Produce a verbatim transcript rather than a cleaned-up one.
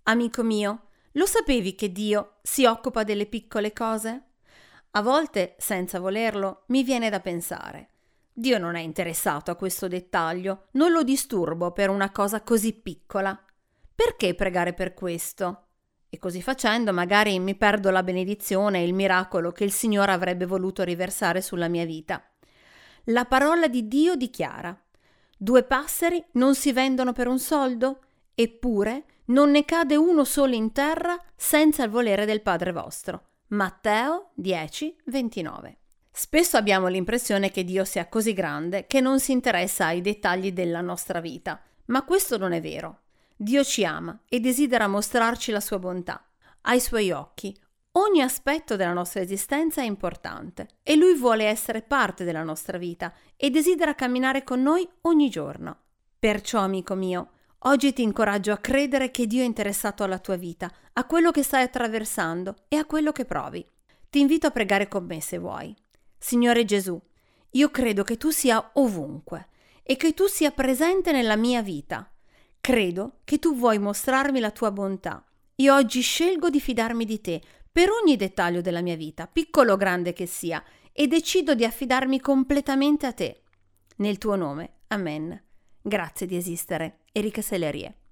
Amico mio, lo sapevi che Dio si occupa delle piccole cose? A volte, senza volerlo, mi viene da pensare: Dio non è interessato a questo dettaglio, non lo disturbo per una cosa così piccola. Perché pregare per questo? E così facendo magari mi perdo la benedizione e il miracolo che il Signore avrebbe voluto riversare sulla mia vita. La parola di Dio dichiara: due passeri non si vendono per un soldo? Eppure non ne cade uno solo in terra senza il volere del Padre vostro. Matteo dieci ventinove. Spesso abbiamo l'impressione che Dio sia così grande che non si interessa ai dettagli della nostra vita, ma questo non è vero. Dio ci ama e desidera mostrarci la sua bontà. Ai suoi occhi ogni aspetto della nostra esistenza è importante e Lui vuole essere parte della nostra vita e desidera camminare con noi ogni giorno. Perciò, amico mio, oggi ti incoraggio a credere che Dio è interessato alla tua vita, a quello che stai attraversando e a quello che provi. Ti invito a pregare con me se vuoi. Signore Gesù, io credo che tu sia ovunque e che tu sia presente nella mia vita. Credo che tu vuoi mostrarmi la tua bontà. Io oggi scelgo di fidarmi di te per ogni dettaglio della mia vita, piccolo o grande che sia, e decido di affidarmi completamente a te. Nel tuo nome. Amen. Grazie di esistere. Erika Sellerie.